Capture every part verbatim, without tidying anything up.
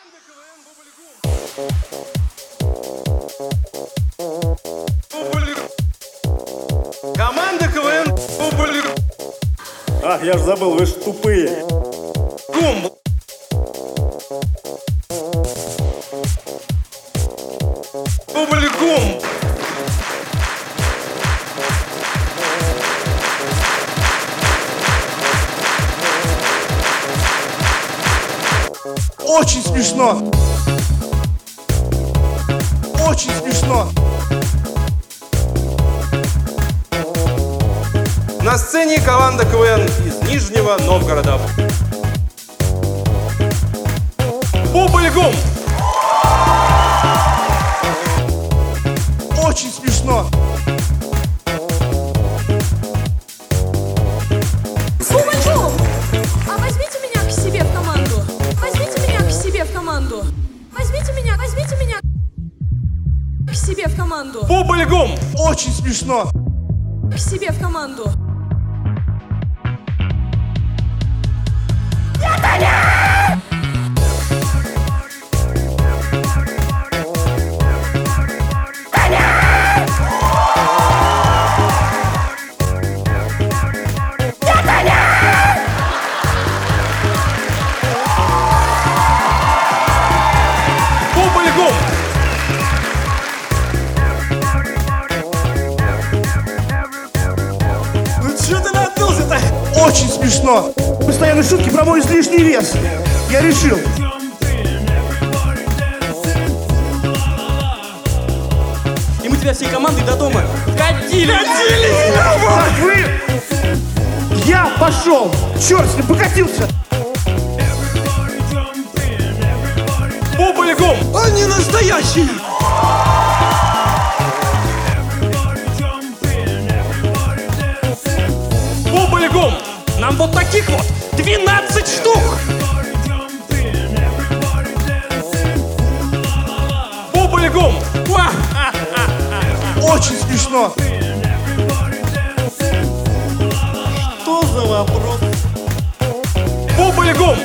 Команда КВН Бублик. Ах, я ж забыл, вы ж тупые. Гум. Бубликум. Очень смешно. Очень смешно. На сцене команда КВН из Нижнего Новгорода. Бубликум. Очень смешно. Бубликум! А возьмите меня к себе в команду. Возьмите меня к себе в команду. Возьмите меня, возьмите меня к себе в команду. Бубликум. Очень смешно. К себе в команду. Бубликум. Ну что ты надулся-то? Очень смешно. Постоянные шутки про мой излишний вес. Я решил. И мы тебя всей командой до дома катили! Катили! Так вы... Я пошел. Черт, с ним покатился. Бубликум. Они настоящие! Бубликум. Нам вот таких вот двенадцать штук! Бубликум. Очень смешно. Что за вопрос? Бубликум.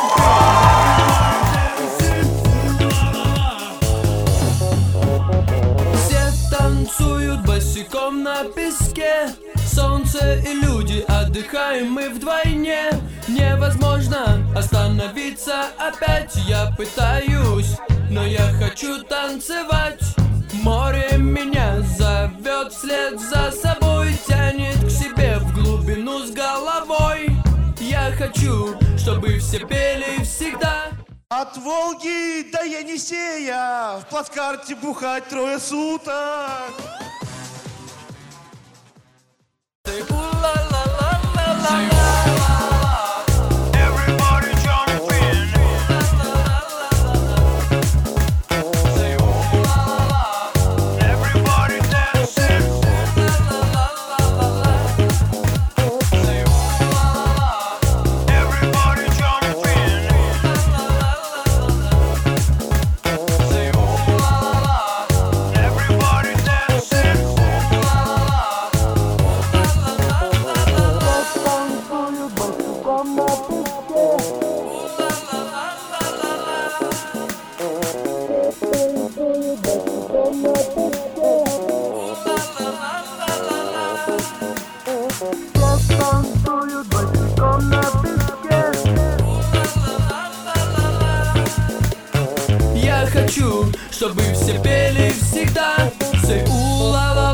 Все танцуют босиком на песке. Солнце и люди, отдыхаем мы вдвойне. Невозможно остановиться опять. Я пытаюсь, но я хочу танцевать. Море меня зовет вслед за собой, тянет к себе в глубину с головой. Я хочу, чтобы все пели всегда. От Волги до Енисея в плацкарте бухать трое суток. Say, ooh-la-la-la-la-la-la. Everybody jump in. Say, ooh-la-la-la. Everybody dancing. Say, ooh-la-la-la. Everybody jump in. Say, ooh-la-la-la. Everybody dancing. Я хочу, чтобы все пели всегда. Say, ooh-la-la.